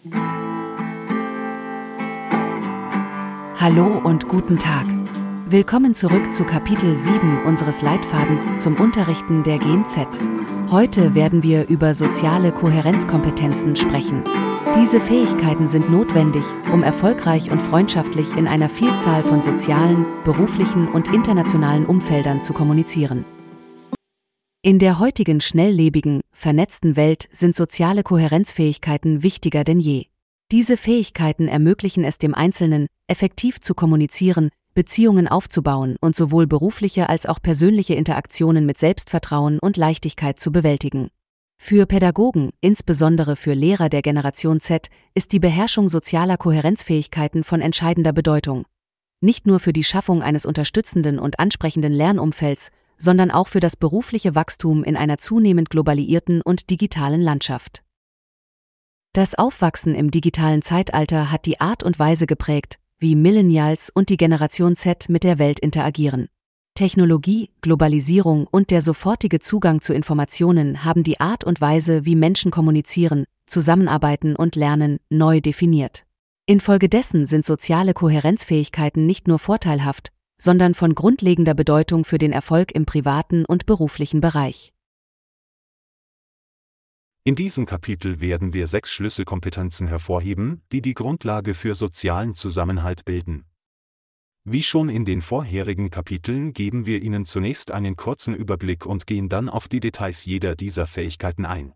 Hallo und guten Tag. Willkommen zurück zu Kapitel 7 unseres Leitfadens zum Unterrichten der Gen Z. Heute werden wir über soziale Kohärenzkompetenzen sprechen. Diese Fähigkeiten sind notwendig, um erfolgreich und freundschaftlich in einer Vielzahl von sozialen, beruflichen und internationalen Umfeldern zu kommunizieren. In der heutigen schnelllebigen, vernetzten Welt sind soziale Kohärenzfähigkeiten wichtiger denn je. Diese Fähigkeiten ermöglichen es dem Einzelnen, effektiv zu kommunizieren, Beziehungen aufzubauen und sowohl berufliche als auch persönliche Interaktionen mit Selbstvertrauen und Leichtigkeit zu bewältigen. Für Pädagogen, insbesondere für Lehrer der Generation Z, ist die Beherrschung sozialer Kohärenzfähigkeiten von entscheidender Bedeutung. Nicht nur für die Schaffung eines unterstützenden und ansprechenden Lernumfelds, sondern auch für das berufliche Wachstum in einer zunehmend globalisierten und digitalen Landschaft. Das Aufwachsen im digitalen Zeitalter hat die Art und Weise geprägt, wie Millennials und die Generation Z mit der Welt interagieren. Technologie, Globalisierung und der sofortige Zugang zu Informationen haben die Art und Weise, wie Menschen kommunizieren, zusammenarbeiten und lernen, neu definiert. Infolgedessen sind soziale Kohärenzfähigkeiten nicht nur vorteilhaft, sondern von grundlegender Bedeutung für den Erfolg im privaten und beruflichen Bereich. In diesem Kapitel werden wir 6 Schlüsselkompetenzen hervorheben, die die Grundlage für sozialen Zusammenhalt bilden. Wie schon in den vorherigen Kapiteln geben wir Ihnen zunächst einen kurzen Überblick und gehen dann auf die Details jeder dieser Fähigkeiten ein.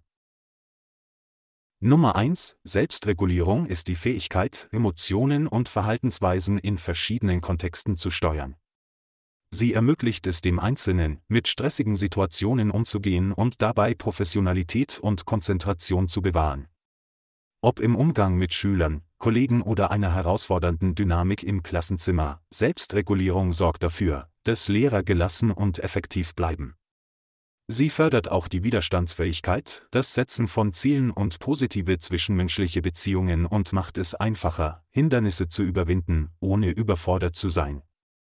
Nummer 1. Selbstregulierung ist die Fähigkeit, Emotionen und Verhaltensweisen in verschiedenen Kontexten zu steuern. Sie ermöglicht es dem Einzelnen, mit stressigen Situationen umzugehen und dabei Professionalität und Konzentration zu bewahren. Ob im Umgang mit Schülern, Kollegen oder einer herausfordernden Dynamik im Klassenzimmer, Selbstregulierung sorgt dafür, dass Lehrer gelassen und effektiv bleiben. Sie fördert auch die Widerstandsfähigkeit, das Setzen von Zielen und positive zwischenmenschliche Beziehungen und macht es einfacher, Hindernisse zu überwinden, ohne überfordert zu sein.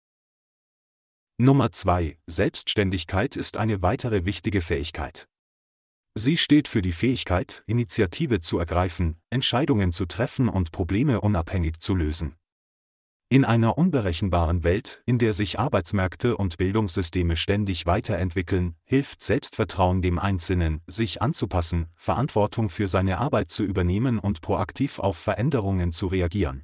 Nummer 2. Selbstständigkeit ist eine weitere wichtige Fähigkeit. Sie steht für die Fähigkeit, Initiative zu ergreifen, Entscheidungen zu treffen und Probleme unabhängig zu lösen. In einer unberechenbaren Welt, in der sich Arbeitsmärkte und Bildungssysteme ständig weiterentwickeln, hilft Selbstvertrauen dem Einzelnen, sich anzupassen, Verantwortung für seine Arbeit zu übernehmen und proaktiv auf Veränderungen zu reagieren.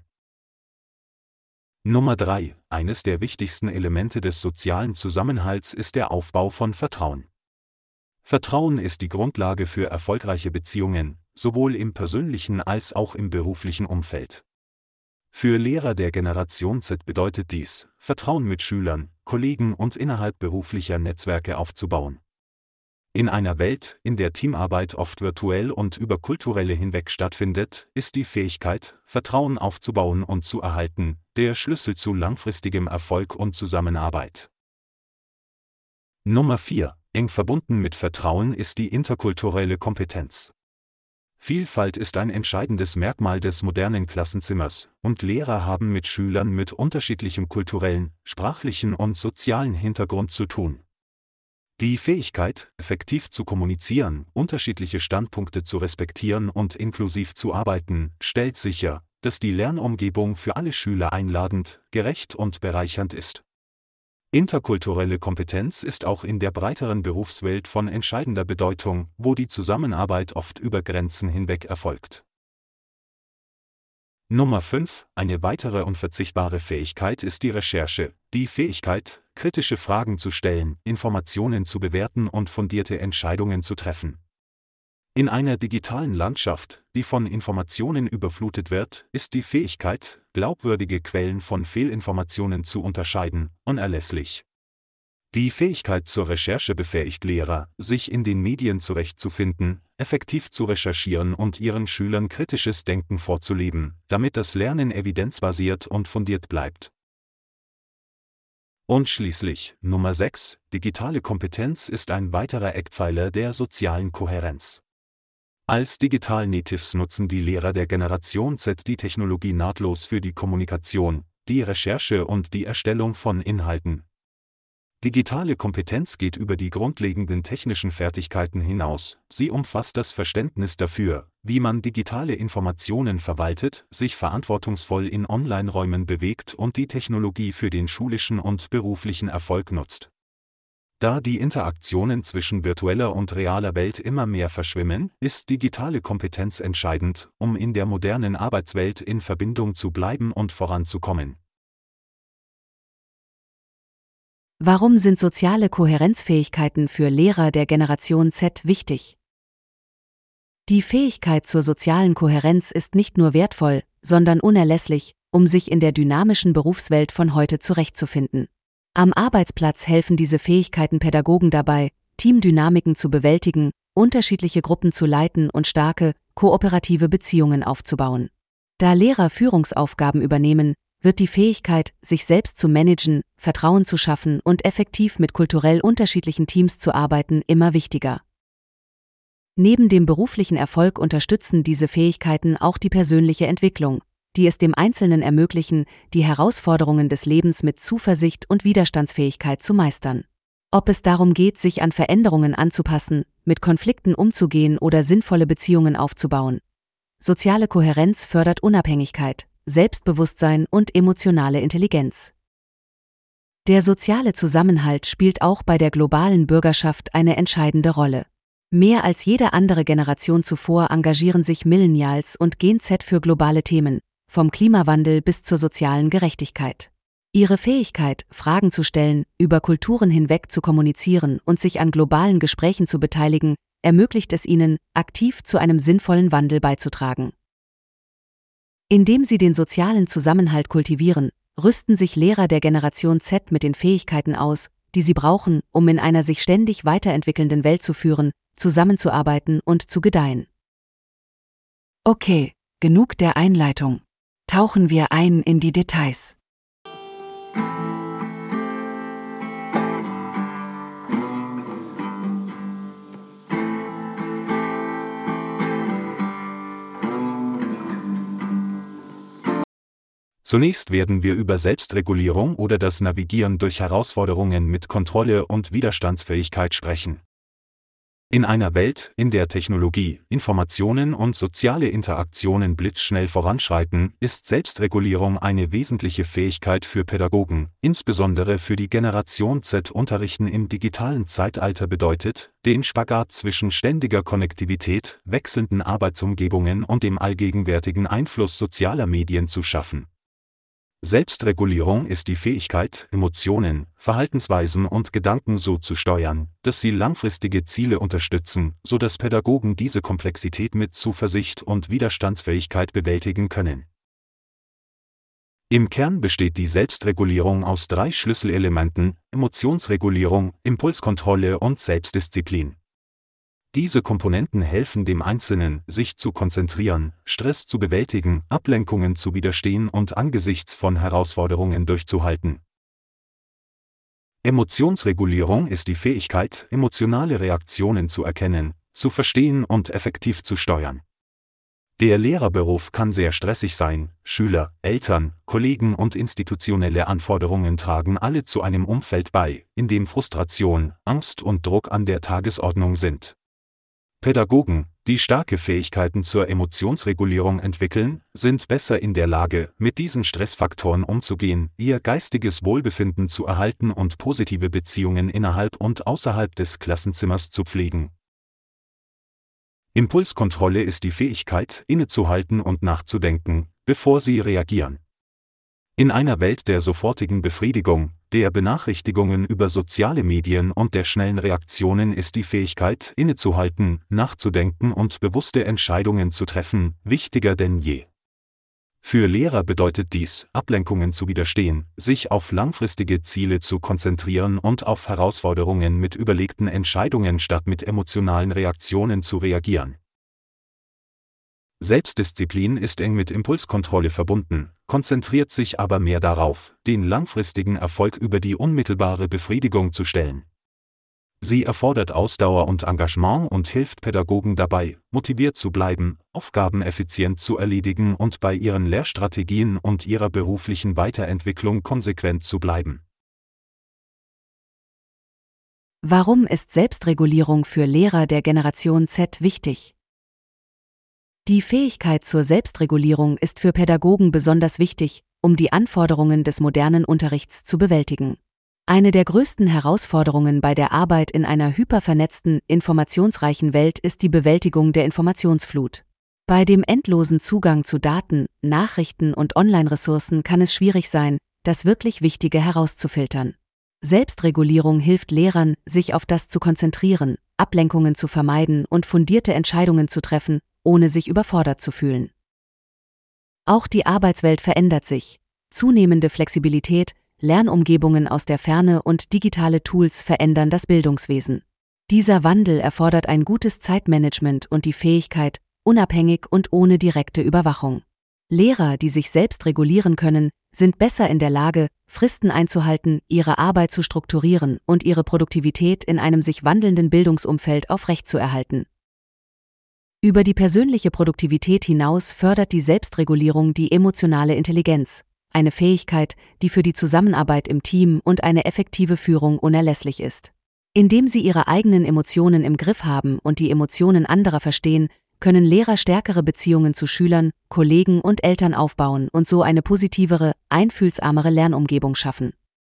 Nummer 3. Eines der wichtigsten Elemente des sozialen Zusammenhalts ist der Aufbau von Vertrauen. Vertrauen ist die Grundlage für erfolgreiche Beziehungen, sowohl im persönlichen als auch im beruflichen Umfeld. Für Lehrer der Generation Z bedeutet dies, Vertrauen mit Schülern, Kollegen und innerhalb beruflicher Netzwerke aufzubauen. In einer Welt, in der Teamarbeit oft virtuell und über Kulturelle hinweg stattfindet, ist die Fähigkeit, Vertrauen aufzubauen und zu erhalten, der Schlüssel zu langfristigem Erfolg und Zusammenarbeit. Nummer 4. Eng verbunden mit Vertrauen ist die interkulturelle Kompetenz. Vielfalt ist ein entscheidendes Merkmal des modernen Klassenzimmers, und Lehrer haben mit Schülern mit unterschiedlichem kulturellen, sprachlichen und sozialen Hintergrund zu tun. Die Fähigkeit, effektiv zu kommunizieren, unterschiedliche Standpunkte zu respektieren und inklusiv zu arbeiten, stellt sicher, dass die Lernumgebung für alle Schüler einladend, gerecht und bereichernd ist. Interkulturelle Kompetenz ist auch in der breiteren Berufswelt von entscheidender Bedeutung, wo die Zusammenarbeit oft über Grenzen hinweg erfolgt. Nummer 5. Eine weitere unverzichtbare Fähigkeit ist die Recherche, die Fähigkeit, kritische Fragen zu stellen, Informationen zu bewerten und fundierte Entscheidungen zu treffen. In einer digitalen Landschaft, die von Informationen überflutet wird, ist die Fähigkeit, glaubwürdige Quellen von Fehlinformationen zu unterscheiden, unerlässlich. Die Fähigkeit zur Recherche befähigt Lehrer, sich in den Medien zurechtzufinden, effektiv zu recherchieren und ihren Schülern kritisches Denken vorzuleben, damit das Lernen evidenzbasiert und fundiert bleibt. Und schließlich, Nummer 6, digitale Kompetenz ist ein weiterer Eckpfeiler der sozialen Kohärenz. Als Digital Natives nutzen die Lehrer der Generation Z die Technologie nahtlos für die Kommunikation, die Recherche und die Erstellung von Inhalten. Digitale Kompetenz geht über die grundlegenden technischen Fertigkeiten hinaus. Sie umfasst das Verständnis dafür, wie man digitale Informationen verwaltet, sich verantwortungsvoll in Online-Räumen bewegt und die Technologie für den schulischen und beruflichen Erfolg nutzt. Da die Interaktionen zwischen virtueller und realer Welt immer mehr verschwimmen, ist digitale Kompetenz entscheidend, um in der modernen Arbeitswelt in Verbindung zu bleiben und voranzukommen. Warum sind soziale Kohärenzfähigkeiten für Lehrer der Generation Z wichtig? Die Fähigkeit zur sozialen Kohärenz ist nicht nur wertvoll, sondern unerlässlich, um sich in der dynamischen Berufswelt von heute zurechtzufinden. Am Arbeitsplatz helfen diese Fähigkeiten Pädagogen dabei, Teamdynamiken zu bewältigen, unterschiedliche Gruppen zu leiten und starke, kooperative Beziehungen aufzubauen. Da Lehrer Führungsaufgaben übernehmen, wird die Fähigkeit, sich selbst zu managen, Vertrauen zu schaffen und effektiv mit kulturell unterschiedlichen Teams zu arbeiten, immer wichtiger. Neben dem beruflichen Erfolg unterstützen diese Fähigkeiten auch die persönliche Entwicklung, die es dem Einzelnen ermöglichen, die Herausforderungen des Lebens mit Zuversicht und Widerstandsfähigkeit zu meistern. Ob es darum geht, sich an Veränderungen anzupassen, mit Konflikten umzugehen oder sinnvolle Beziehungen aufzubauen. Soziale Kohärenz fördert Unabhängigkeit, Selbstbewusstsein und emotionale Intelligenz. Der soziale Zusammenhalt spielt auch bei der globalen Bürgerschaft eine entscheidende Rolle. Mehr als jede andere Generation zuvor engagieren sich Millennials und Gen Z für globale Themen, vom Klimawandel bis zur sozialen Gerechtigkeit. Ihre Fähigkeit, Fragen zu stellen, über Kulturen hinweg zu kommunizieren und sich an globalen Gesprächen zu beteiligen, ermöglicht es ihnen, aktiv zu einem sinnvollen Wandel beizutragen. Indem sie den sozialen Zusammenhalt kultivieren, rüsten sich Lehrer der Generation Z mit den Fähigkeiten aus, die sie brauchen, um in einer sich ständig weiterentwickelnden Welt zu führen, zusammenzuarbeiten und zu gedeihen. Okay, genug der Einleitung. Tauchen wir ein in die Details. Zunächst werden wir über Selbstregulierung oder das Navigieren durch Herausforderungen mit Kontrolle und Widerstandsfähigkeit sprechen. In einer Welt, in der Technologie, Informationen und soziale Interaktionen blitzschnell voranschreiten, ist Selbstregulierung eine wesentliche Fähigkeit für Pädagogen, insbesondere für die Generation Z. Unterrichten im digitalen Zeitalter bedeutet, den Spagat zwischen ständiger Konnektivität, wechselnden Arbeitsumgebungen und dem allgegenwärtigen Einfluss sozialer Medien zu schaffen. Selbstregulierung ist die Fähigkeit, Emotionen, Verhaltensweisen und Gedanken so zu steuern, dass sie langfristige Ziele unterstützen, sodass Pädagogen diese Komplexität mit Zuversicht und Widerstandsfähigkeit bewältigen können. Im Kern besteht die Selbstregulierung aus 3 Schlüsselelementen: Emotionsregulierung, Impulskontrolle und Selbstdisziplin. Diese Komponenten helfen dem Einzelnen, sich zu konzentrieren, Stress zu bewältigen, Ablenkungen zu widerstehen und angesichts von Herausforderungen durchzuhalten. Emotionsregulierung ist die Fähigkeit, emotionale Reaktionen zu erkennen, zu verstehen und effektiv zu steuern. Der Lehrerberuf kann sehr stressig sein, Schüler, Eltern, Kollegen und institutionelle Anforderungen tragen alle zu einem Umfeld bei, in dem Frustration, Angst und Druck an der Tagesordnung sind. Pädagogen, die starke Fähigkeiten zur Emotionsregulierung entwickeln, sind besser in der Lage, mit diesen Stressfaktoren umzugehen, ihr geistiges Wohlbefinden zu erhalten und positive Beziehungen innerhalb und außerhalb des Klassenzimmers zu pflegen. Impulskontrolle ist die Fähigkeit, innezuhalten und nachzudenken, bevor sie reagieren. In einer Welt der sofortigen Befriedigung, der Benachrichtigungen über soziale Medien und der schnellen Reaktionen ist die Fähigkeit, innezuhalten, nachzudenken und bewusste Entscheidungen zu treffen, wichtiger denn je. Für Lehrer bedeutet dies, Ablenkungen zu widerstehen, sich auf langfristige Ziele zu konzentrieren und auf Herausforderungen mit überlegten Entscheidungen statt mit emotionalen Reaktionen zu reagieren. Selbstdisziplin ist eng mit Impulskontrolle verbunden, konzentriert sich aber mehr darauf, den langfristigen Erfolg über die unmittelbare Befriedigung zu stellen. Sie erfordert Ausdauer und Engagement und hilft Pädagogen dabei, motiviert zu bleiben, Aufgaben effizient zu erledigen und bei ihren Lehrstrategien und ihrer beruflichen Weiterentwicklung konsequent zu bleiben. Warum ist Selbstregulierung für Lehrer der Generation Z wichtig? Die Fähigkeit zur Selbstregulierung ist für Pädagogen besonders wichtig, um die Anforderungen des modernen Unterrichts zu bewältigen. Eine der größten Herausforderungen bei der Arbeit in einer hypervernetzten, informationsreichen Welt ist die Bewältigung der Informationsflut. Bei dem endlosen Zugang zu Daten, Nachrichten und Online-Ressourcen kann es schwierig sein, das wirklich Wichtige herauszufiltern. Selbstregulierung hilft Lehrern, sich auf das zu konzentrieren, Ablenkungen zu vermeiden und fundierte Entscheidungen zu treffen, ohne sich überfordert zu fühlen. Auch die Arbeitswelt verändert sich. Zunehmende Flexibilität, Lernumgebungen aus der Ferne und digitale Tools verändern das Bildungswesen. Dieser Wandel erfordert ein gutes Zeitmanagement und die Fähigkeit, unabhängig und ohne direkte Überwachung. Lehrer, die sich selbst regulieren können, sind besser in der Lage, Fristen einzuhalten, ihre Arbeit zu strukturieren und ihre Produktivität in einem sich wandelnden Bildungsumfeld aufrechtzuerhalten. Über die persönliche Produktivität hinaus fördert die Selbstregulierung die emotionale Intelligenz, eine Fähigkeit, die für die Zusammenarbeit im Team und eine effektive Führung unerlässlich ist. Indem sie ihre eigenen Emotionen im Griff haben und die Emotionen anderer verstehen, können Lehrer stärkere Beziehungen zu Schülern, Kollegen und Eltern aufbauen und so eine positivere, einfühlsamere Lernumgebung schaffen.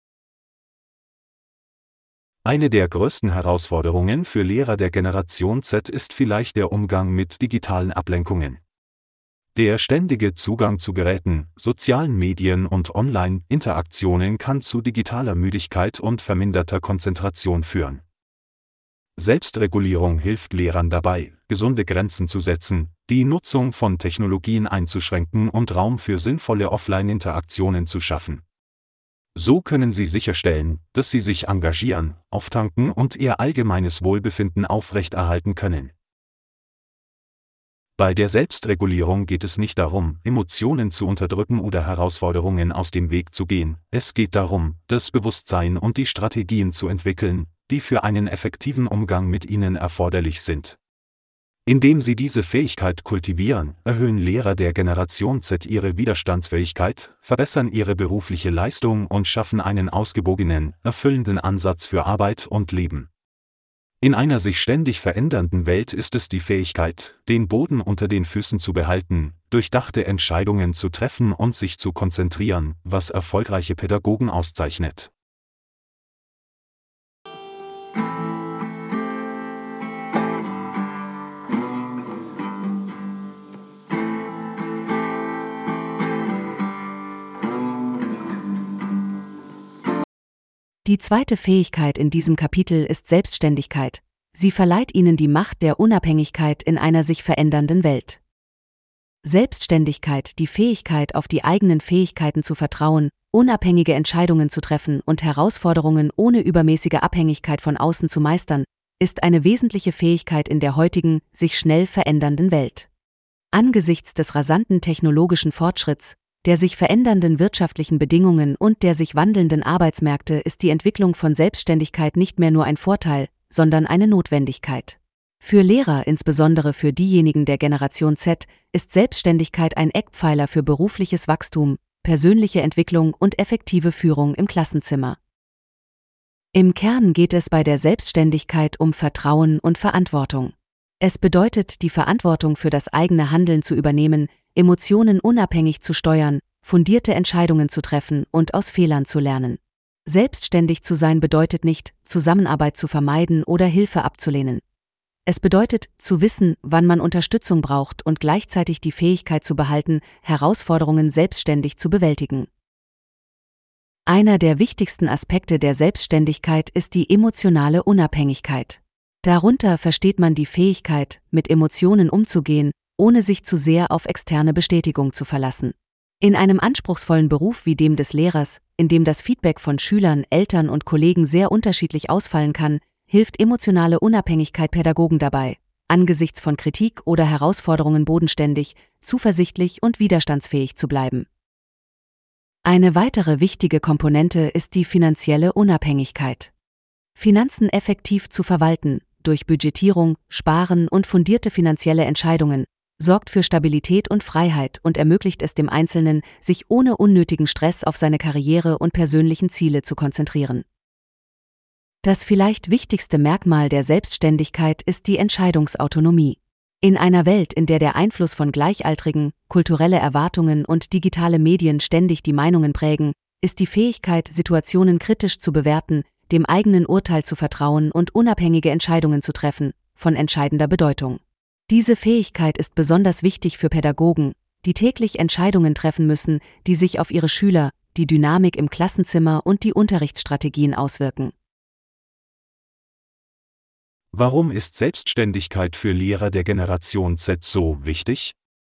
Eine der größten Herausforderungen für Lehrer der Generation Z ist vielleicht der Umgang mit digitalen Ablenkungen. Der ständige Zugang zu Geräten, sozialen Medien und Online-Interaktionen kann zu digitaler Müdigkeit und verminderter Konzentration führen. Selbstregulierung hilft Lehrern dabei, gesunde Grenzen zu setzen, die Nutzung von Technologien einzuschränken und Raum für sinnvolle Offline-Interaktionen zu schaffen. So können sie sicherstellen, dass sie sich engagieren, auftanken und ihr allgemeines Wohlbefinden aufrechterhalten können. Bei der Selbstregulierung geht es nicht darum, Emotionen zu unterdrücken oder Herausforderungen aus dem Weg zu gehen, es geht darum, das Bewusstsein und die Strategien zu entwickeln, die für einen effektiven Umgang mit ihnen erforderlich sind. Indem sie diese Fähigkeit kultivieren, erhöhen Lehrer der Generation Z ihre Widerstandsfähigkeit, verbessern ihre berufliche Leistung und schaffen einen ausgewogenen, erfüllenden Ansatz für Arbeit und Leben. In einer sich ständig verändernden Welt ist es die Fähigkeit, den Boden unter den Füßen zu behalten, durchdachte Entscheidungen zu treffen und sich zu konzentrieren, was erfolgreiche Pädagogen auszeichnet. Die zweite Fähigkeit in diesem Kapitel ist Selbstständigkeit. Sie verleiht ihnen die Macht der Unabhängigkeit in einer sich verändernden Welt. Selbstständigkeit, die Fähigkeit, auf die eigenen Fähigkeiten zu vertrauen, unabhängige Entscheidungen zu treffen und Herausforderungen ohne übermäßige Abhängigkeit von außen zu meistern, ist eine wesentliche Fähigkeit in der heutigen, sich schnell verändernden Welt. Angesichts des rasanten technologischen Fortschritts, der sich verändernden wirtschaftlichen Bedingungen und der sich wandelnden Arbeitsmärkte ist die Entwicklung von Selbstständigkeit nicht mehr nur ein Vorteil, sondern eine Notwendigkeit. Für Lehrer, insbesondere für diejenigen der Generation Z, ist Selbstständigkeit ein Eckpfeiler für berufliches Wachstum, persönliche Entwicklung und effektive Führung im Klassenzimmer. Im Kern geht es bei der Selbstständigkeit um Vertrauen und Verantwortung. Es bedeutet, die Verantwortung für das eigene Handeln zu übernehmen, Emotionen unabhängig zu steuern, fundierte Entscheidungen zu treffen und aus Fehlern zu lernen. Selbstständig zu sein bedeutet nicht, Zusammenarbeit zu vermeiden oder Hilfe abzulehnen. Es bedeutet, zu wissen, wann man Unterstützung braucht und gleichzeitig die Fähigkeit zu behalten, Herausforderungen selbstständig zu bewältigen. Einer der wichtigsten Aspekte der Selbstständigkeit ist die emotionale Unabhängigkeit. Darunter versteht man die Fähigkeit, mit Emotionen umzugehen, ohne sich zu sehr auf externe Bestätigung zu verlassen. In einem anspruchsvollen Beruf wie dem des Lehrers, in dem das Feedback von Schülern, Eltern und Kollegen sehr unterschiedlich ausfallen kann, hilft emotionale Unabhängigkeit Pädagogen dabei, angesichts von Kritik oder Herausforderungen bodenständig, zuversichtlich und widerstandsfähig zu bleiben. Eine weitere wichtige Komponente ist die finanzielle Unabhängigkeit. Finanzen effektiv zu verwalten, durch Budgetierung, Sparen und fundierte finanzielle Entscheidungen, sorgt für Stabilität und Freiheit und ermöglicht es dem Einzelnen, sich ohne unnötigen Stress auf seine Karriere und persönlichen Ziele zu konzentrieren. Das vielleicht wichtigste Merkmal der Selbstständigkeit ist die Entscheidungsautonomie. In einer Welt, in der der Einfluss von Gleichaltrigen, kulturelle Erwartungen und digitale Medien ständig die Meinungen prägen, ist die Fähigkeit, Situationen kritisch zu bewerten, dem eigenen Urteil zu vertrauen und unabhängige Entscheidungen zu treffen, von entscheidender Bedeutung. Diese Fähigkeit ist besonders wichtig für Pädagogen, die täglich Entscheidungen treffen müssen, die sich auf ihre Schüler, die Dynamik im Klassenzimmer und die Unterrichtsstrategien auswirken. Warum ist Selbstständigkeit für Lehrer der Generation Z so wichtig?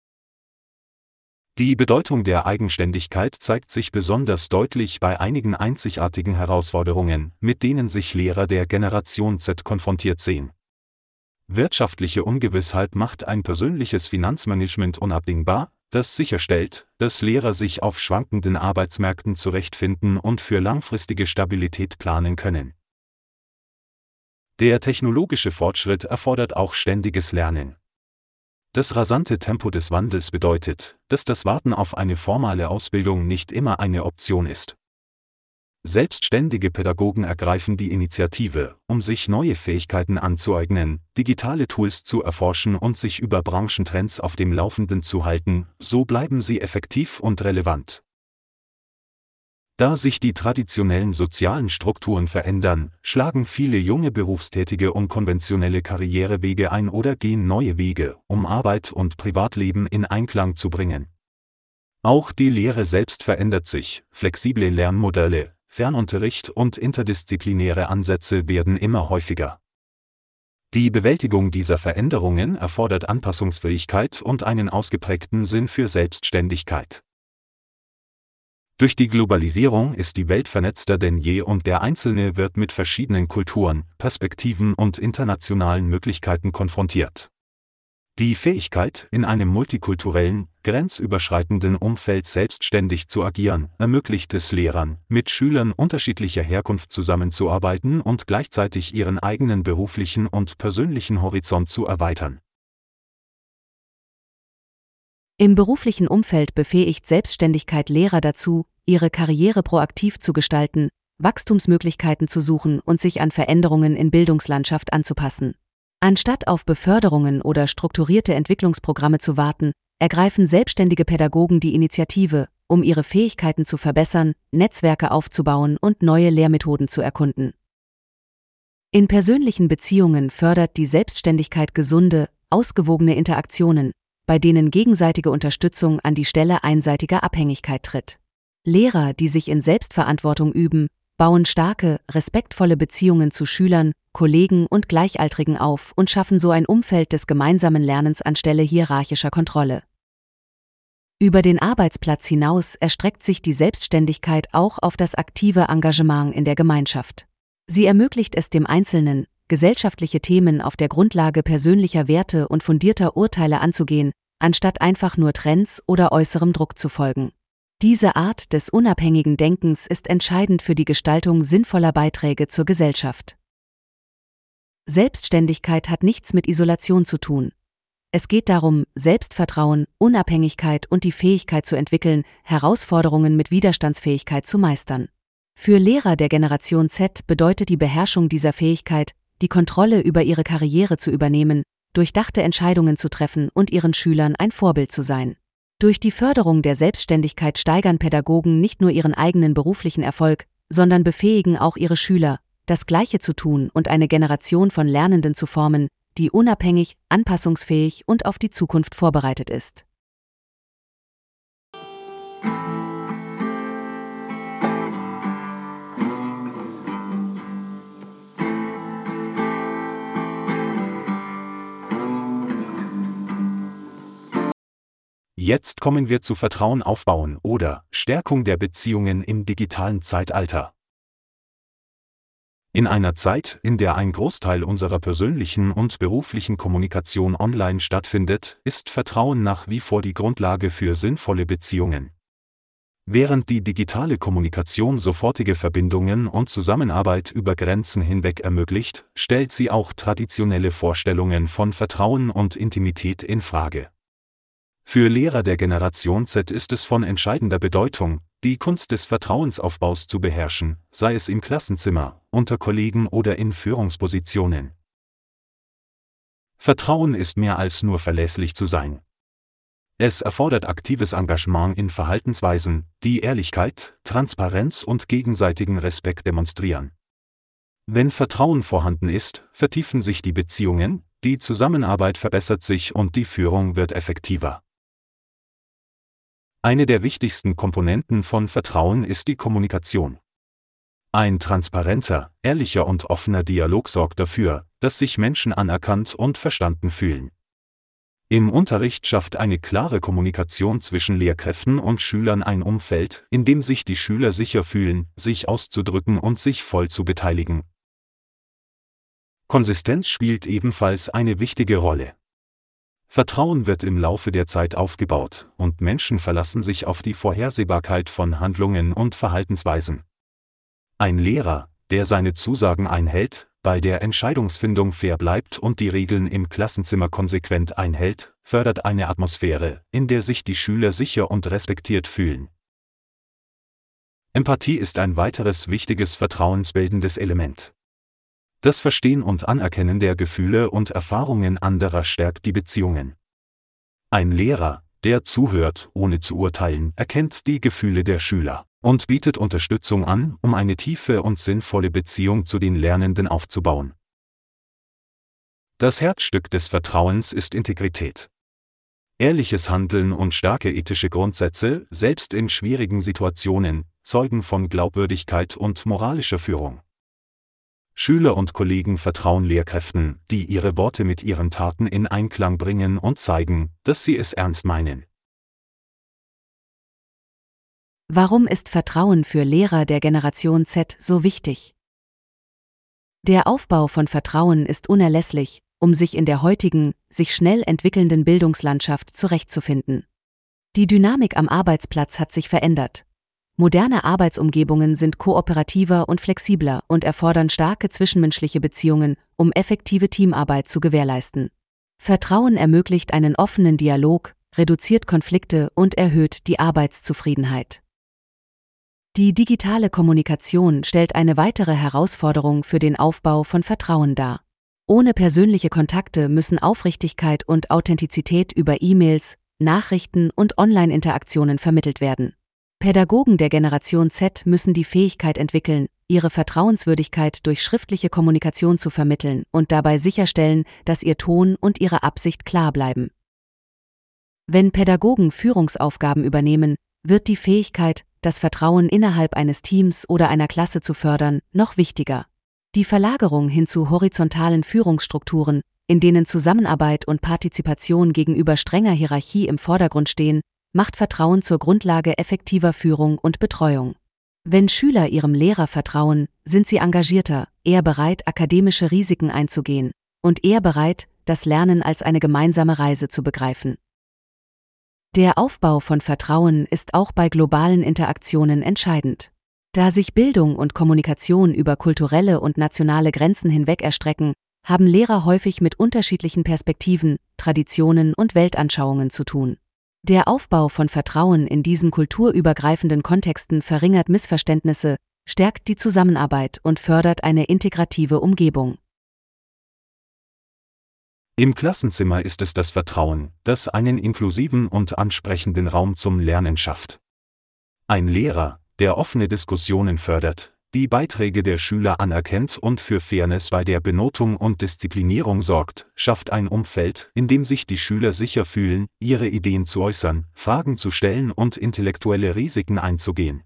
Die Bedeutung der Eigenständigkeit zeigt sich besonders deutlich bei einigen einzigartigen Herausforderungen, mit denen sich Lehrer der Generation Z konfrontiert sehen. Wirtschaftliche Ungewissheit macht ein persönliches Finanzmanagement unabdingbar, das sicherstellt, dass Lehrer sich auf schwankenden Arbeitsmärkten zurechtfinden und für langfristige Stabilität planen können. Der technologische Fortschritt erfordert auch ständiges Lernen. Das rasante Tempo des Wandels bedeutet, dass das Warten auf eine formale Ausbildung nicht immer eine Option ist. Selbstständige Pädagogen ergreifen die Initiative, um sich neue Fähigkeiten anzueignen, digitale Tools zu erforschen und sich über Branchentrends auf dem Laufenden zu halten, so bleiben sie effektiv und relevant. Da sich die traditionellen sozialen Strukturen verändern, schlagen viele junge Berufstätige unkonventionelle Karrierewege ein oder gehen neue Wege, um Arbeit und Privatleben in Einklang zu bringen. Auch die Lehre selbst verändert sich, flexible Lernmodelle, Fernunterricht und interdisziplinäre Ansätze werden immer häufiger. Die Bewältigung dieser Veränderungen erfordert Anpassungsfähigkeit und einen ausgeprägten Sinn für Selbstständigkeit. Durch die Globalisierung ist die Welt vernetzter denn je und der Einzelne wird mit verschiedenen Kulturen, Perspektiven und internationalen Möglichkeiten konfrontiert. Die Fähigkeit, in einem multikulturellen, grenzüberschreitenden Umfeld selbstständig zu agieren, ermöglicht es Lehrern, mit Schülern unterschiedlicher Herkunft zusammenzuarbeiten und gleichzeitig ihren eigenen beruflichen und persönlichen Horizont zu erweitern. Im beruflichen Umfeld befähigt Selbstständigkeit Lehrer dazu, ihre Karriere proaktiv zu gestalten, Wachstumsmöglichkeiten zu suchen und sich an Veränderungen in Bildungslandschaft anzupassen. Anstatt auf Beförderungen oder strukturierte Entwicklungsprogramme zu warten, ergreifen selbstständige Pädagogen die Initiative, um ihre Fähigkeiten zu verbessern, Netzwerke aufzubauen und neue Lehrmethoden zu erkunden. In persönlichen Beziehungen fördert die Selbstständigkeit gesunde, ausgewogene Interaktionen, bei denen gegenseitige Unterstützung an die Stelle einseitiger Abhängigkeit tritt. Lehrer, die sich in Selbstverantwortung üben, bauen starke, respektvolle Beziehungen zu Schülern, Kollegen und Gleichaltrigen auf und schaffen so ein Umfeld des gemeinsamen Lernens anstelle hierarchischer Kontrolle. Über den Arbeitsplatz hinaus erstreckt sich die Selbstständigkeit auch auf das aktive Engagement in der Gemeinschaft. Sie ermöglicht es dem Einzelnen, gesellschaftliche Themen auf der Grundlage persönlicher Werte und fundierter Urteile anzugehen, anstatt einfach nur Trends oder äußerem Druck zu folgen. Diese Art des unabhängigen Denkens ist entscheidend für die Gestaltung sinnvoller Beiträge zur Gesellschaft. Selbstständigkeit hat nichts mit Isolation zu tun. Es geht darum, Selbstvertrauen, Unabhängigkeit und die Fähigkeit zu entwickeln, Herausforderungen mit Widerstandsfähigkeit zu meistern. Für Lehrer der Generation Z bedeutet die Beherrschung dieser Fähigkeit, die Kontrolle über ihre Karriere zu übernehmen, durchdachte Entscheidungen zu treffen und ihren Schülern ein Vorbild zu sein. Durch die Förderung der Selbstständigkeit steigern Pädagogen nicht nur ihren eigenen beruflichen Erfolg, sondern befähigen auch ihre Schüler, das Gleiche zu tun und eine Generation von Lernenden zu formen, die unabhängig, anpassungsfähig und auf die Zukunft vorbereitet ist. Jetzt kommen wir zu Vertrauen aufbauen oder Stärkung der Beziehungen im digitalen Zeitalter. In einer Zeit, in der ein Großteil unserer persönlichen und beruflichen Kommunikation online stattfindet, ist Vertrauen nach wie vor die Grundlage für sinnvolle Beziehungen. Während die digitale Kommunikation sofortige Verbindungen und Zusammenarbeit über Grenzen hinweg ermöglicht, stellt sie auch traditionelle Vorstellungen von Vertrauen und Intimität in Frage. Für Lehrer der Generation Z ist es von entscheidender Bedeutung, die Kunst des Vertrauensaufbaus zu beherrschen, sei es im Klassenzimmer, unter Kollegen oder in Führungspositionen. Vertrauen ist mehr als nur verlässlich zu sein. Es erfordert aktives Engagement in Verhaltensweisen, die Ehrlichkeit, Transparenz und gegenseitigen Respekt demonstrieren. Wenn Vertrauen vorhanden ist, vertiefen sich die Beziehungen, die Zusammenarbeit verbessert sich und die Führung wird effektiver. Eine der wichtigsten Komponenten von Vertrauen ist die Kommunikation. Ein transparenter, ehrlicher und offener Dialog sorgt dafür, dass sich Menschen anerkannt und verstanden fühlen. Im Unterricht schafft eine klare Kommunikation zwischen Lehrkräften und Schülern ein Umfeld, in dem sich die Schüler sicher fühlen, sich auszudrücken und sich voll zu beteiligen. Konsistenz spielt ebenfalls eine wichtige Rolle. Vertrauen wird im Laufe der Zeit aufgebaut, und Menschen verlassen sich auf die Vorhersehbarkeit von Handlungen und Verhaltensweisen. Ein Lehrer, der seine Zusagen einhält, bei der Entscheidungsfindung fair bleibt und die Regeln im Klassenzimmer konsequent einhält, fördert eine Atmosphäre, in der sich die Schüler sicher und respektiert fühlen. Empathie ist ein weiteres wichtiges vertrauensbildendes Element. Das Verstehen und Anerkennen der Gefühle und Erfahrungen anderer stärkt die Beziehungen. Ein Lehrer, der zuhört, ohne zu urteilen, erkennt die Gefühle der Schüler und bietet Unterstützung an, um eine tiefe und sinnvolle Beziehung zu den Lernenden aufzubauen. Das Herzstück des Vertrauens ist Integrität. Ehrliches Handeln und starke ethische Grundsätze, selbst in schwierigen Situationen, zeugen von Glaubwürdigkeit und moralischer Führung. Schüler und Kollegen vertrauen Lehrkräften, die ihre Worte mit ihren Taten in Einklang bringen und zeigen, dass sie es ernst meinen. Warum ist Vertrauen für Lehrer der Generation Z so wichtig? Der Aufbau von Vertrauen ist unerlässlich, um sich in der heutigen, sich schnell entwickelnden Bildungslandschaft zurechtzufinden. Die Dynamik am Arbeitsplatz hat sich verändert. Moderne Arbeitsumgebungen sind kooperativer und flexibler und erfordern starke zwischenmenschliche Beziehungen, um effektive Teamarbeit zu gewährleisten. Vertrauen ermöglicht einen offenen Dialog, reduziert Konflikte und erhöht die Arbeitszufriedenheit. Die digitale Kommunikation stellt eine weitere Herausforderung für den Aufbau von Vertrauen dar. Ohne persönliche Kontakte müssen Aufrichtigkeit und Authentizität über E-Mails, Nachrichten und Online-Interaktionen vermittelt werden. Pädagogen der Generation Z müssen die Fähigkeit entwickeln, ihre Vertrauenswürdigkeit durch schriftliche Kommunikation zu vermitteln und dabei sicherstellen, dass ihr Ton und ihre Absicht klar bleiben. Wenn Pädagogen Führungsaufgaben übernehmen, wird die Fähigkeit, das Vertrauen innerhalb eines Teams oder einer Klasse zu fördern, noch wichtiger. Die Verlagerung hin zu horizontalen Führungsstrukturen, in denen Zusammenarbeit und Partizipation gegenüber strenger Hierarchie im Vordergrund stehen, macht Vertrauen zur Grundlage effektiver Führung und Betreuung. Wenn Schüler ihrem Lehrer vertrauen, sind sie engagierter, eher bereit, akademische Risiken einzugehen und eher bereit, das Lernen als eine gemeinsame Reise zu begreifen. Der Aufbau von Vertrauen ist auch bei globalen Interaktionen entscheidend. Da sich Bildung und Kommunikation über kulturelle und nationale Grenzen hinweg erstrecken, haben Lehrer häufig mit unterschiedlichen Perspektiven, Traditionen und Weltanschauungen zu tun. Der Aufbau von Vertrauen in diesen kulturübergreifenden Kontexten verringert Missverständnisse, stärkt die Zusammenarbeit und fördert eine integrative Umgebung. Im Klassenzimmer ist es das Vertrauen, das einen inklusiven und ansprechenden Raum zum Lernen schafft. Ein Lehrer, der offene Diskussionen fördert, die Beiträge der Schüler anerkennt und für Fairness bei der Benotung und Disziplinierung sorgt, schafft ein Umfeld, in dem sich die Schüler sicher fühlen, ihre Ideen zu äußern, Fragen zu stellen und intellektuelle Risiken einzugehen.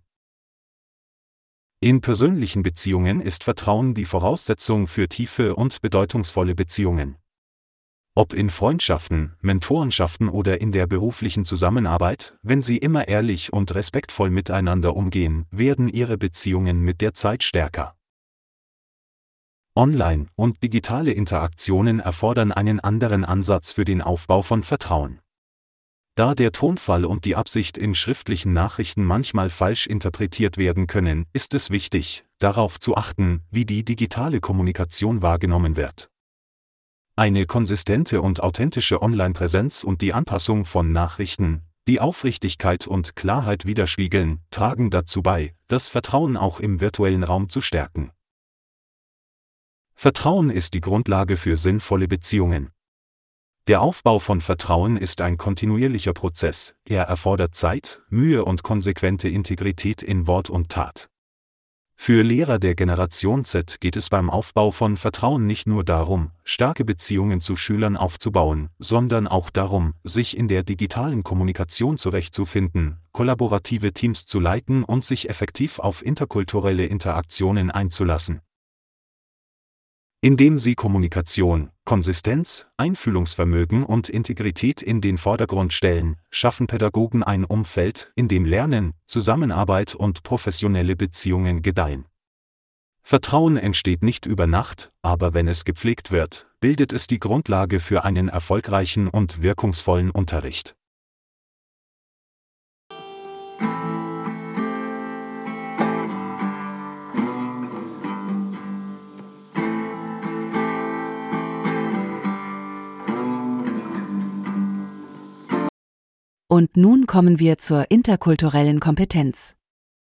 In persönlichen Beziehungen ist Vertrauen die Voraussetzung für tiefe und bedeutungsvolle Beziehungen. Ob in Freundschaften, Mentorenschaften oder in der beruflichen Zusammenarbeit, wenn sie immer ehrlich und respektvoll miteinander umgehen, werden ihre Beziehungen mit der Zeit stärker. Online- und digitale Interaktionen erfordern einen anderen Ansatz für den Aufbau von Vertrauen. Da der Tonfall und die Absicht in schriftlichen Nachrichten manchmal falsch interpretiert werden können, ist es wichtig, darauf zu achten, wie die digitale Kommunikation wahrgenommen wird. Eine konsistente und authentische Online-Präsenz und die Anpassung von Nachrichten, die Aufrichtigkeit und Klarheit widerspiegeln, tragen dazu bei, das Vertrauen auch im virtuellen Raum zu stärken. Vertrauen ist die Grundlage für sinnvolle Beziehungen. Der Aufbau von Vertrauen ist ein kontinuierlicher Prozess, er erfordert Zeit, Mühe und konsequente Integrität in Wort und Tat. Für Lehrer der Generation Z geht es beim Aufbau von Vertrauen nicht nur darum, starke Beziehungen zu Schülern aufzubauen, sondern auch darum, sich in der digitalen Kommunikation zurechtzufinden, kollaborative Teams zu leiten und sich effektiv auf interkulturelle Interaktionen einzulassen. Indem sie Kommunikation, Konsistenz, Einfühlungsvermögen und Integrität in den Vordergrund stellen, schaffen Pädagogen ein Umfeld, in dem Lernen, Zusammenarbeit und professionelle Beziehungen gedeihen. Vertrauen entsteht nicht über Nacht, aber wenn es gepflegt wird, bildet es die Grundlage für einen erfolgreichen und wirkungsvollen Unterricht. Und nun kommen wir zur interkulturellen Kompetenz.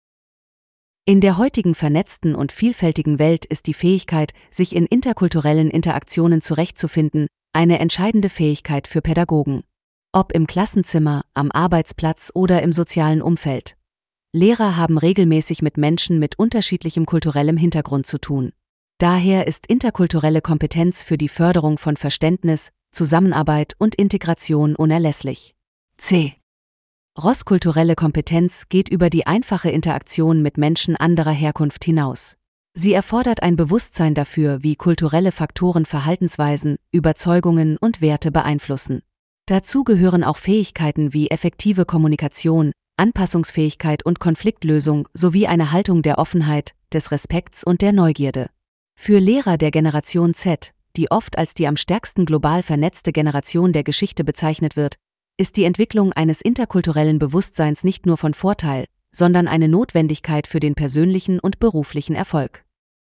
In der heutigen vernetzten und vielfältigen Welt ist die Fähigkeit, sich in interkulturellen Interaktionen zurechtzufinden, eine entscheidende Fähigkeit für Pädagogen. Ob im Klassenzimmer, am Arbeitsplatz oder im sozialen Umfeld. Lehrer haben regelmäßig mit Menschen mit unterschiedlichem kulturellem Hintergrund zu tun. Daher ist interkulturelle Kompetenz für die Förderung von Verständnis, Zusammenarbeit und Integration unerlässlich. C. Crosskulturelle Kompetenz geht über die einfache Interaktion mit Menschen anderer Herkunft hinaus. Sie erfordert ein Bewusstsein dafür, wie kulturelle Faktoren Verhaltensweisen, Überzeugungen und Werte beeinflussen. Dazu gehören auch Fähigkeiten wie effektive Kommunikation, Anpassungsfähigkeit und Konfliktlösung sowie eine Haltung der Offenheit, des Respekts und der Neugierde. Für Lehrer der Generation Z, die oft als die am stärksten global vernetzte Generation der Geschichte bezeichnet wird, ist die Entwicklung eines interkulturellen Bewusstseins nicht nur von Vorteil, sondern eine Notwendigkeit für den persönlichen und beruflichen Erfolg.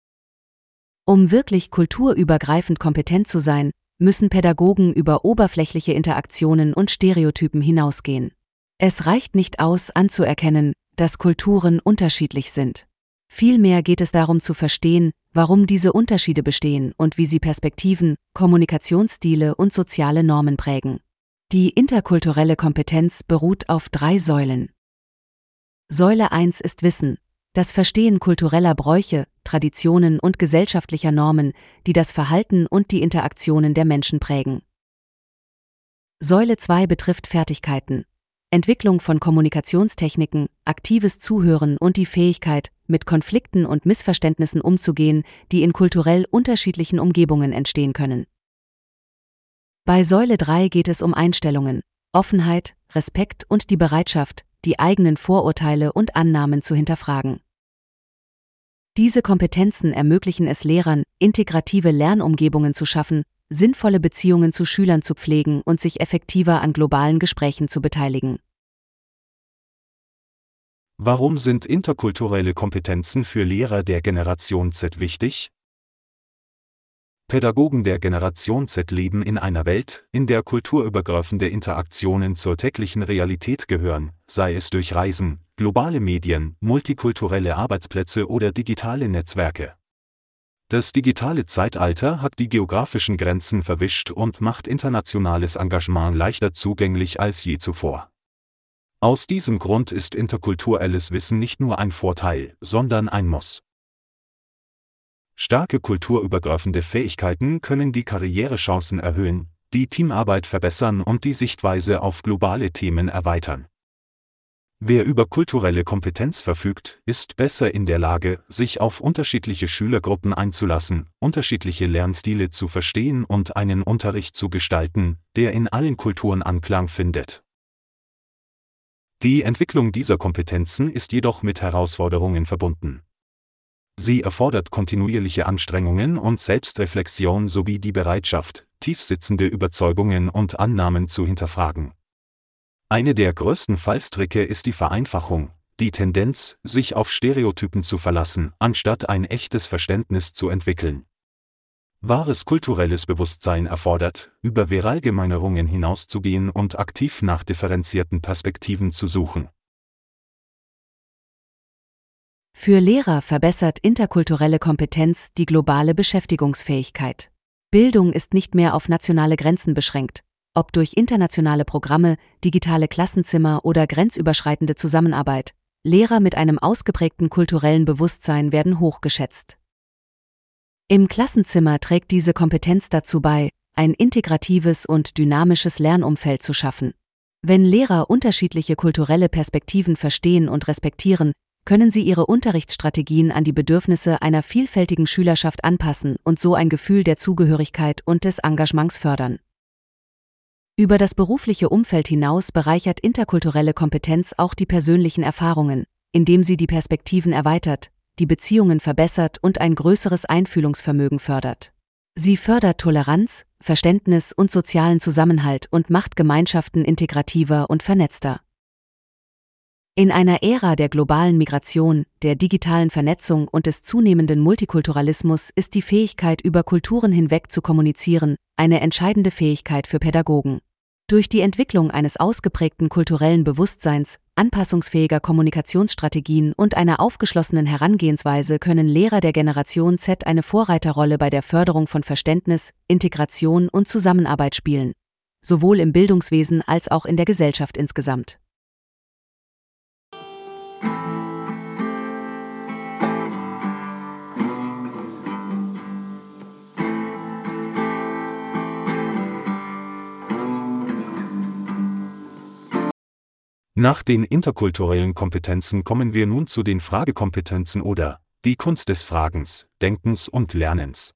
Um wirklich kulturübergreifend kompetent zu sein, müssen Pädagogen über oberflächliche Interaktionen und Stereotypen hinausgehen. Es reicht nicht aus, anzuerkennen, dass Kulturen unterschiedlich sind. Vielmehr geht es darum zu verstehen, warum diese Unterschiede bestehen und wie sie Perspektiven, Kommunikationsstile und soziale Normen prägen. Die interkulturelle Kompetenz beruht auf 3 Säulen. Säule 1 ist Wissen, das Verstehen kultureller Bräuche, Traditionen und gesellschaftlicher Normen, die das Verhalten und die Interaktionen der Menschen prägen. Säule 2 betrifft Fertigkeiten, Entwicklung von Kommunikationstechniken, aktives Zuhören und die Fähigkeit, mit Konflikten und Missverständnissen umzugehen, die in kulturell unterschiedlichen Umgebungen entstehen können. Bei Säule 3 geht es um Einstellungen, Offenheit, Respekt und die Bereitschaft, die eigenen Vorurteile und Annahmen zu hinterfragen. Diese Kompetenzen ermöglichen es Lehrern, integrative Lernumgebungen zu schaffen, sinnvolle Beziehungen zu Schülern zu pflegen und sich effektiver an globalen Gesprächen zu beteiligen. Warum sind interkulturelle Kompetenzen für Lehrer der Generation Z wichtig? Pädagogen der Generation Z leben in einer Welt, in der kulturübergreifende Interaktionen zur täglichen Realität gehören, sei es durch Reisen, globale Medien, multikulturelle Arbeitsplätze oder digitale Netzwerke. Das digitale Zeitalter hat die geografischen Grenzen verwischt und macht internationales Engagement leichter zugänglich als je zuvor. Aus diesem Grund ist interkulturelles Wissen nicht nur ein Vorteil, sondern ein Muss. Starke kulturübergreifende Fähigkeiten können die Karrierechancen erhöhen, die Teamarbeit verbessern und die Sichtweise auf globale Themen erweitern. Wer über kulturelle Kompetenz verfügt, ist besser in der Lage, sich auf unterschiedliche Schülergruppen einzulassen, unterschiedliche Lernstile zu verstehen und einen Unterricht zu gestalten, der in allen Kulturen Anklang findet. Die Entwicklung dieser Kompetenzen ist jedoch mit Herausforderungen verbunden. Sie erfordert kontinuierliche Anstrengungen und Selbstreflexion sowie die Bereitschaft, tiefsitzende Überzeugungen und Annahmen zu hinterfragen. Eine der größten Fallstricke ist die Vereinfachung, die Tendenz, sich auf Stereotypen zu verlassen, anstatt ein echtes Verständnis zu entwickeln. Wahres kulturelles Bewusstsein erfordert, über Verallgemeinerungen hinauszugehen und aktiv nach differenzierten Perspektiven zu suchen. Für Lehrer verbessert interkulturelle Kompetenz die globale Beschäftigungsfähigkeit. Bildung ist nicht mehr auf nationale Grenzen beschränkt, ob durch internationale Programme, digitale Klassenzimmer oder grenzüberschreitende Zusammenarbeit. Lehrer mit einem ausgeprägten kulturellen Bewusstsein werden hochgeschätzt. Im Klassenzimmer trägt diese Kompetenz dazu bei, ein integratives und dynamisches Lernumfeld zu schaffen. Wenn Lehrer unterschiedliche kulturelle Perspektiven verstehen und respektieren, können sie ihre Unterrichtsstrategien an die Bedürfnisse einer vielfältigen Schülerschaft anpassen und so ein Gefühl der Zugehörigkeit und des Engagements fördern. Über das berufliche Umfeld hinaus bereichert interkulturelle Kompetenz auch die persönlichen Erfahrungen, indem sie die Perspektiven erweitert, die Beziehungen verbessert und ein größeres Einfühlungsvermögen fördert. Sie fördert Toleranz, Verständnis und sozialen Zusammenhalt und macht Gemeinschaften integrativer und vernetzter. In einer Ära der globalen Migration, der digitalen Vernetzung und des zunehmenden Multikulturalismus ist die Fähigkeit, über Kulturen hinweg zu kommunizieren, eine entscheidende Fähigkeit für Pädagogen. Durch die Entwicklung eines ausgeprägten kulturellen Bewusstseins, anpassungsfähiger Kommunikationsstrategien und einer aufgeschlossenen Herangehensweise können Lehrer der Generation Z eine Vorreiterrolle bei der Förderung von Verständnis, Integration und Zusammenarbeit spielen, sowohl im Bildungswesen als auch in der Gesellschaft insgesamt. Nach den interkulturellen Kompetenzen kommen wir nun zu den Fragekompetenzen oder die Kunst des Fragens, Denkens und Lernens.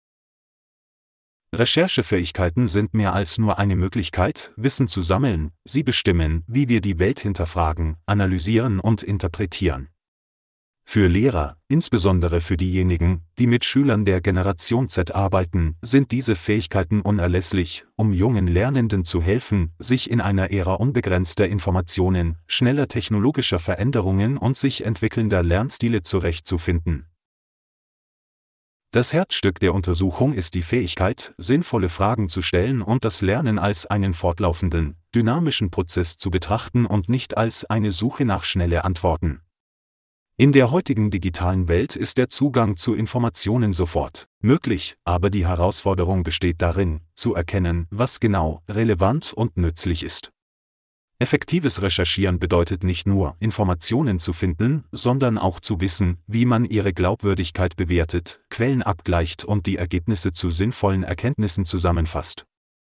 Recherchefähigkeiten sind mehr als nur eine Möglichkeit, Wissen zu sammeln, sie bestimmen, wie wir die Welt hinterfragen, analysieren und interpretieren. Für Lehrer, insbesondere für diejenigen, die mit Schülern der Generation Z arbeiten, sind diese Fähigkeiten unerlässlich, um jungen Lernenden zu helfen, sich in einer Ära unbegrenzter Informationen, schneller technologischer Veränderungen und sich entwickelnder Lernstile zurechtzufinden. Das Herzstück der Untersuchung ist die Fähigkeit, sinnvolle Fragen zu stellen und das Lernen als einen fortlaufenden, dynamischen Prozess zu betrachten und nicht als eine Suche nach schnellen Antworten. In der heutigen digitalen Welt ist der Zugang zu Informationen sofort möglich, aber die Herausforderung besteht darin, zu erkennen, was genau, relevant und nützlich ist. Effektives Recherchieren bedeutet nicht nur, Informationen zu finden, sondern auch zu wissen, wie man ihre Glaubwürdigkeit bewertet, Quellen abgleicht und die Ergebnisse zu sinnvollen Erkenntnissen zusammenfasst.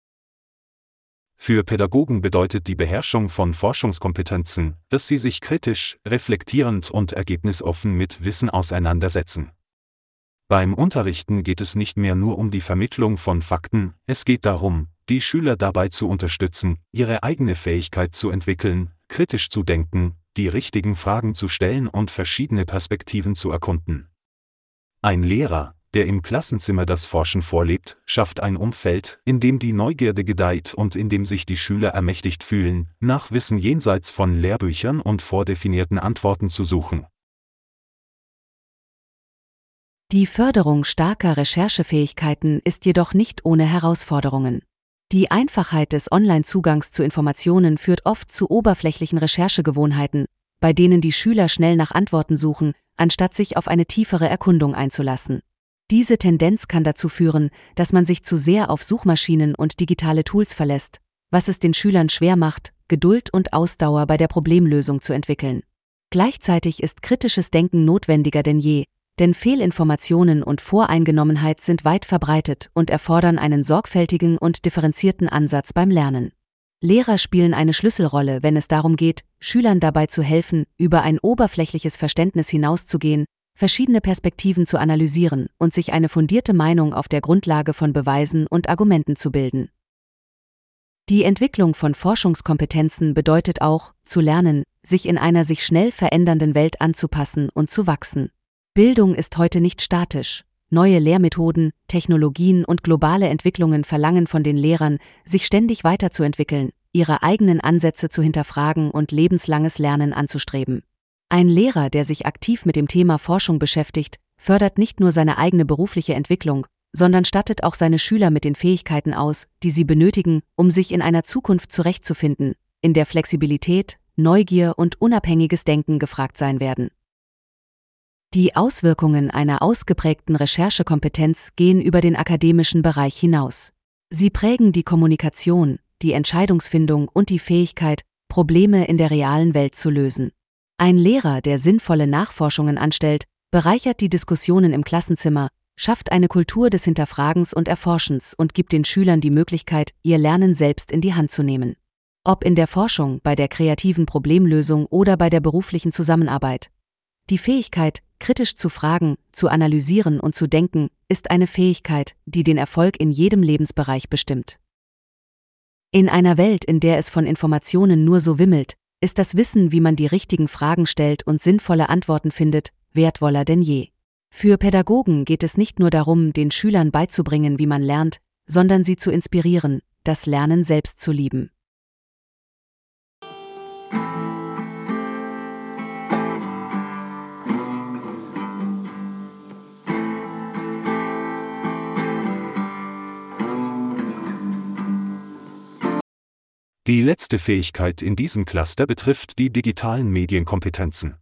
Für Pädagogen bedeutet die Beherrschung von Forschungskompetenzen, dass sie sich kritisch, reflektierend und ergebnisoffen mit Wissen auseinandersetzen. Beim Unterrichten geht es nicht mehr nur um die Vermittlung von Fakten, es geht darum, die Schüler dabei zu unterstützen, ihre eigene Fähigkeit zu entwickeln, kritisch zu denken, die richtigen Fragen zu stellen und verschiedene Perspektiven zu erkunden. Ein Lehrer, der im Klassenzimmer das Forschen vorlebt, schafft ein Umfeld, in dem die Neugierde gedeiht und in dem sich die Schüler ermächtigt fühlen, nach Wissen jenseits von Lehrbüchern und vordefinierten Antworten zu suchen. Die Förderung starker Recherchefähigkeiten ist jedoch nicht ohne Herausforderungen. Die Einfachheit des Online-Zugangs zu Informationen führt oft zu oberflächlichen Recherchegewohnheiten, bei denen die Schüler schnell nach Antworten suchen, anstatt sich auf eine tiefere Erkundung einzulassen. Diese Tendenz kann dazu führen, dass man sich zu sehr auf Suchmaschinen und digitale Tools verlässt, was es den Schülern schwer macht, Geduld und Ausdauer bei der Problemlösung zu entwickeln. Gleichzeitig ist kritisches Denken notwendiger denn je, denn Fehlinformationen und Voreingenommenheit sind weit verbreitet und erfordern einen sorgfältigen und differenzierten Ansatz beim Lernen. Lehrer spielen eine Schlüsselrolle, wenn es darum geht, Schülern dabei zu helfen, über ein oberflächliches Verständnis hinauszugehen, verschiedene Perspektiven zu analysieren und sich eine fundierte Meinung auf der Grundlage von Beweisen und Argumenten zu bilden. Die Entwicklung von Forschungskompetenzen bedeutet auch, zu lernen, sich in einer sich schnell verändernden Welt anzupassen und zu wachsen. Bildung ist heute nicht statisch. Neue Lehrmethoden, Technologien und globale Entwicklungen verlangen von den Lehrern, sich ständig weiterzuentwickeln, ihre eigenen Ansätze zu hinterfragen und lebenslanges Lernen anzustreben. Ein Lehrer, der sich aktiv mit dem Thema Forschung beschäftigt, fördert nicht nur seine eigene berufliche Entwicklung, sondern stattet auch seine Schüler mit den Fähigkeiten aus, die sie benötigen, um sich in einer Zukunft zurechtzufinden, in der Flexibilität, Neugier und unabhängiges Denken gefragt sein werden. Die Auswirkungen einer ausgeprägten Recherchekompetenz gehen über den akademischen Bereich hinaus. Sie prägen die Kommunikation, die Entscheidungsfindung und die Fähigkeit, Probleme in der realen Welt zu lösen. Ein Lehrer, der sinnvolle Nachforschungen anstellt, bereichert die Diskussionen im Klassenzimmer, schafft eine Kultur des Hinterfragens und Erforschens und gibt den Schülern die Möglichkeit, ihr Lernen selbst in die Hand zu nehmen. Ob in der Forschung, bei der kreativen Problemlösung oder bei der beruflichen Zusammenarbeit. Die Fähigkeit, kritisch zu fragen, zu analysieren und zu denken, ist eine Fähigkeit, die den Erfolg in jedem Lebensbereich bestimmt. In einer Welt, in der es von Informationen nur so wimmelt, ist das Wissen, wie man die richtigen Fragen stellt und sinnvolle Antworten findet, wertvoller denn je. Für Pädagogen geht es nicht nur darum, den Schülern beizubringen, wie man lernt, sondern sie zu inspirieren, das Lernen selbst zu lieben. Die letzte Fähigkeit in diesem Cluster betrifft die digitalen Medienkompetenzen.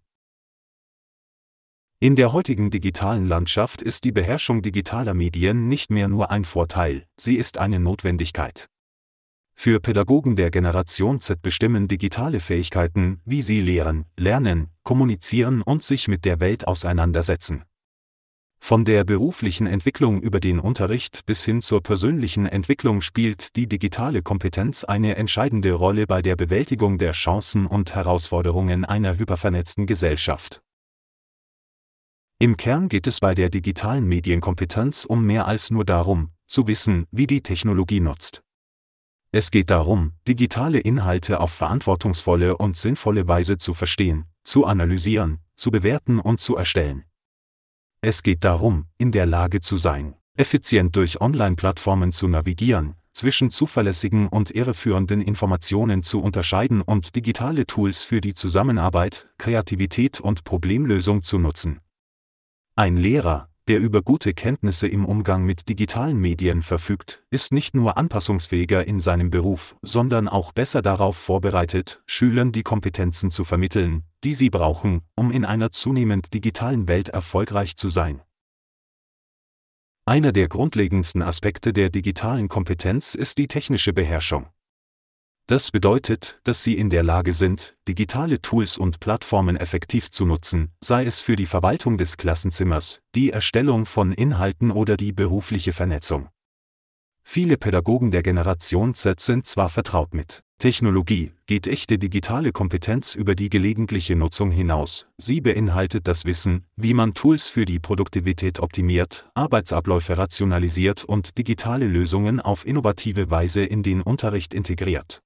In der heutigen digitalen Landschaft ist die Beherrschung digitaler Medien nicht mehr nur ein Vorteil, sie ist eine Notwendigkeit. Für Pädagogen der Generation Z bestimmen digitale Fähigkeiten, wie sie lehren, lernen, kommunizieren und sich mit der Welt auseinandersetzen. Von der beruflichen Entwicklung über den Unterricht bis hin zur persönlichen Entwicklung spielt die digitale Kompetenz eine entscheidende Rolle bei der Bewältigung der Chancen und Herausforderungen einer hypervernetzten Gesellschaft. Im Kern geht es bei der digitalen Medienkompetenz um mehr als nur darum, zu wissen, wie die Technologie nutzt. Es geht darum, digitale Inhalte auf verantwortungsvolle und sinnvolle Weise zu verstehen, zu analysieren, zu bewerten und zu erstellen. Es geht darum, in der Lage zu sein, effizient durch Online-Plattformen zu navigieren, zwischen zuverlässigen und irreführenden Informationen zu unterscheiden und digitale Tools für die Zusammenarbeit, Kreativität und Problemlösung zu nutzen. Ein Lehrer, der über gute Kenntnisse im Umgang mit digitalen Medien verfügt, ist nicht nur anpassungsfähiger in seinem Beruf, sondern auch besser darauf vorbereitet, Schülern die Kompetenzen zu vermitteln, die sie brauchen, um in einer zunehmend digitalen Welt erfolgreich zu sein. Einer der grundlegendsten Aspekte der digitalen Kompetenz ist die technische Beherrschung. Das bedeutet, dass sie in der Lage sind, digitale Tools und Plattformen effektiv zu nutzen, sei es für die Verwaltung des Klassenzimmers, die Erstellung von Inhalten oder die berufliche Vernetzung. Viele Pädagogen der Generation Z sind zwar vertraut mit Technologie, geht echte digitale Kompetenz über die gelegentliche Nutzung hinaus. Sie beinhaltet das Wissen, wie man Tools für die Produktivität optimiert, Arbeitsabläufe rationalisiert und digitale Lösungen auf innovative Weise in den Unterricht integriert.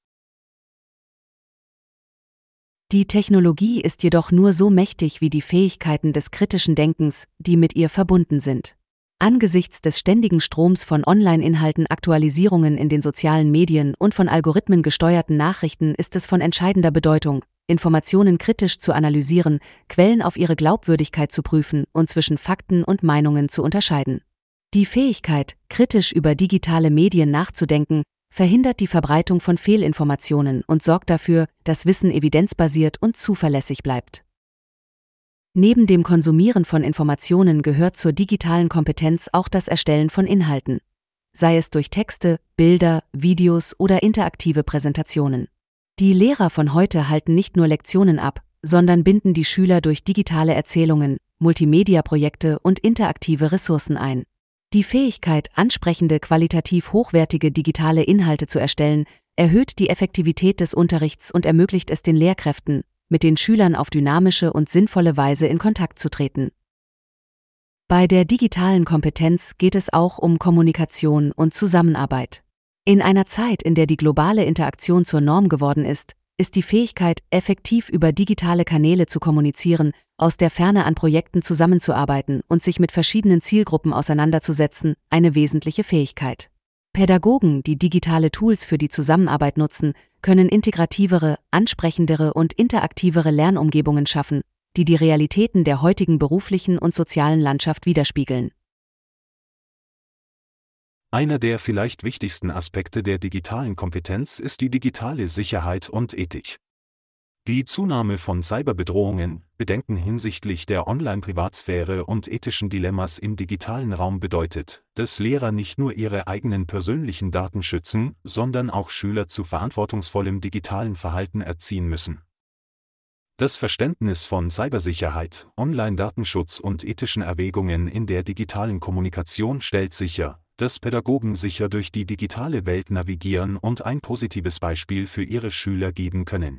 Die Technologie ist jedoch nur so mächtig wie die Fähigkeiten des kritischen Denkens, die mit ihr verbunden sind. Angesichts des ständigen Stroms von Online-Inhalten, Aktualisierungen in den sozialen Medien und von Algorithmen gesteuerten Nachrichten ist es von entscheidender Bedeutung, Informationen kritisch zu analysieren, Quellen auf ihre Glaubwürdigkeit zu prüfen und zwischen Fakten und Meinungen zu unterscheiden. Die Fähigkeit, kritisch über digitale Medien nachzudenken, verhindert die Verbreitung von Fehlinformationen und sorgt dafür, dass Wissen evidenzbasiert und zuverlässig bleibt. Neben dem Konsumieren von Informationen gehört zur digitalen Kompetenz auch das Erstellen von Inhalten, sei es durch Texte, Bilder, Videos oder interaktive Präsentationen. Die Lehrer von heute halten nicht nur Lektionen ab, sondern binden die Schüler durch digitale Erzählungen, Multimedia-Projekte und interaktive Ressourcen ein. Die Fähigkeit, ansprechende, qualitativ hochwertige digitale Inhalte zu erstellen, erhöht die Effektivität des Unterrichts und ermöglicht es den Lehrkräften, mit den Schülern auf dynamische und sinnvolle Weise in Kontakt zu treten. Bei der digitalen Kompetenz geht es auch um Kommunikation und Zusammenarbeit. In einer Zeit, in der die globale Interaktion zur Norm geworden ist die Fähigkeit, effektiv über digitale Kanäle zu kommunizieren, aus der Ferne an Projekten zusammenzuarbeiten und sich mit verschiedenen Zielgruppen auseinanderzusetzen, eine wesentliche Fähigkeit. Pädagogen, die digitale Tools für die Zusammenarbeit nutzen, können integrativere, ansprechendere und interaktivere Lernumgebungen schaffen, die die Realitäten der heutigen beruflichen und sozialen Landschaft widerspiegeln. Einer der vielleicht wichtigsten Aspekte der digitalen Kompetenz ist die digitale Sicherheit und Ethik. Die Zunahme von Cyberbedrohungen, Bedenken hinsichtlich der Online-Privatsphäre und ethischen Dilemmas im digitalen Raum bedeutet, dass Lehrer nicht nur ihre eigenen persönlichen Daten schützen, sondern auch Schüler zu verantwortungsvollem digitalen Verhalten erziehen müssen. Das Verständnis von Cybersicherheit, Online-Datenschutz und ethischen Erwägungen in der digitalen Kommunikation stellt sicher, dass Pädagogen sicher durch die digitale Welt navigieren und ein positives Beispiel für ihre Schüler geben können.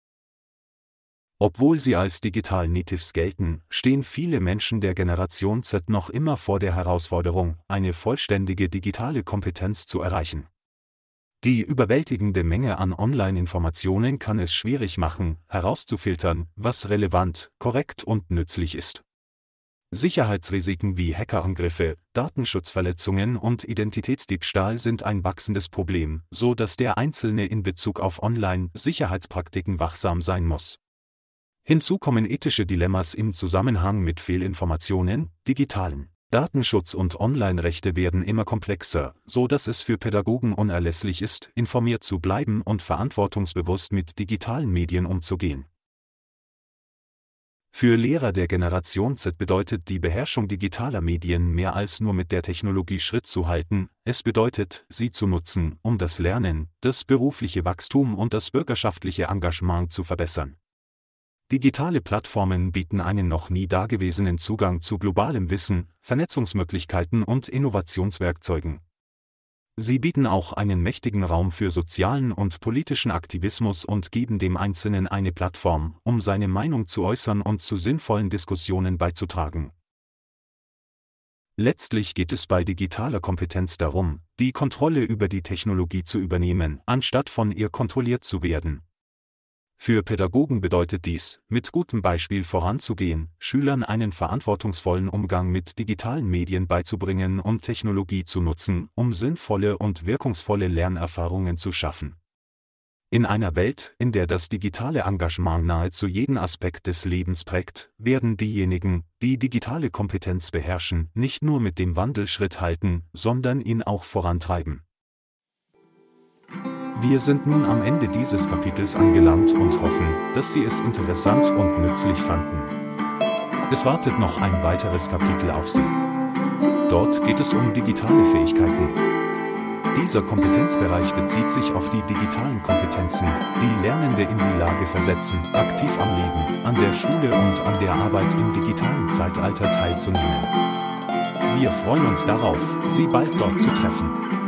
Obwohl sie als Digital Natives gelten, stehen viele Menschen der Generation Z noch immer vor der Herausforderung, eine vollständige digitale Kompetenz zu erreichen. Die überwältigende Menge an Online-Informationen kann es schwierig machen, herauszufiltern, was relevant, korrekt und nützlich ist. Sicherheitsrisiken wie Hackerangriffe, Datenschutzverletzungen und Identitätsdiebstahl sind ein wachsendes Problem, so dass der Einzelne in Bezug auf Online-Sicherheitspraktiken wachsam sein muss. Hinzu kommen ethische Dilemmas im Zusammenhang mit Fehlinformationen, digitalen Datenschutz und Online-Rechte werden immer komplexer, so dass es für Pädagogen unerlässlich ist, informiert zu bleiben und verantwortungsbewusst mit digitalen Medien umzugehen. Für Lehrer der Generation Z bedeutet die Beherrschung digitaler Medien mehr als nur mit der Technologie Schritt zu halten, es bedeutet, sie zu nutzen, um das Lernen, das berufliche Wachstum und das bürgerschaftliche Engagement zu verbessern. Digitale Plattformen bieten einen noch nie dagewesenen Zugang zu globalem Wissen, Vernetzungsmöglichkeiten und Innovationswerkzeugen. Sie bieten auch einen mächtigen Raum für sozialen und politischen Aktivismus und geben dem Einzelnen eine Plattform, um seine Meinung zu äußern und zu sinnvollen Diskussionen beizutragen. Letztlich geht es bei digitaler Kompetenz darum, die Kontrolle über die Technologie zu übernehmen, anstatt von ihr kontrolliert zu werden. Für Pädagogen bedeutet dies, mit gutem Beispiel voranzugehen, Schülern einen verantwortungsvollen Umgang mit digitalen Medien beizubringen und Technologie zu nutzen, um sinnvolle und wirkungsvolle Lernerfahrungen zu schaffen. In einer Welt, in der das digitale Engagement nahezu jeden Aspekt des Lebens prägt, werden diejenigen, die digitale Kompetenz beherrschen, nicht nur mit dem Wandel Schritt halten, sondern ihn auch vorantreiben. Wir sind nun am Ende dieses Kapitels angelangt und hoffen, dass Sie es interessant und nützlich fanden. Es wartet noch ein weiteres Kapitel auf Sie. Dort geht es um digitale Fähigkeiten. Dieser Kompetenzbereich bezieht sich auf die digitalen Kompetenzen, die Lernende in die Lage versetzen, aktiv am Leben, an der Schule und an der Arbeit im digitalen Zeitalter teilzunehmen. Wir freuen uns darauf, Sie bald dort zu treffen.